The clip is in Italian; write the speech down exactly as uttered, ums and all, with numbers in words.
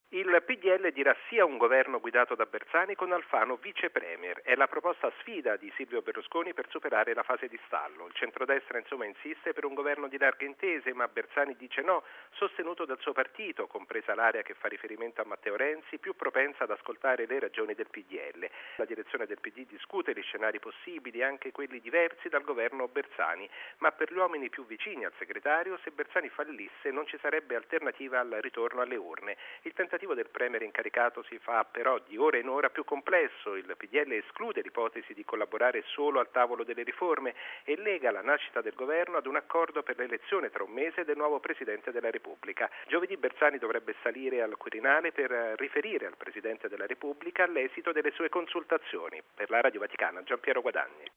Il P D L dirà sì a un governo guidato da Bersani con Alfano vice premier. È la proposta sfida di Silvio Berlusconi per superare la fase di stallo. Il centrodestra insomma insiste per un governo di larghe intese, ma Bersani dice no, sostenuto dal suo partito, compresa l'area che fa riferimento a Matteo Renzi, più propensa ad ascoltare le ragioni del P D L. La direzione del P D discute gli scenari possibili, anche quelli diversi dal governo Bersani, ma per gli uomini più vicini al segretario, se Bersani fallisse non ci sarebbe alternativa al ritorno alle urne. Il tentativo Il tentativo del premier incaricato si fa però di ora in ora più complesso. Il P D L esclude l'ipotesi di collaborare solo al tavolo delle riforme e lega la nascita del governo ad un accordo per l'elezione tra un mese del nuovo Presidente della Repubblica. Giovedì Bersani dovrebbe salire al Quirinale per riferire al Presidente della Repubblica l'esito delle sue consultazioni. Per la Radio Vaticana, Giampiero Guadagni.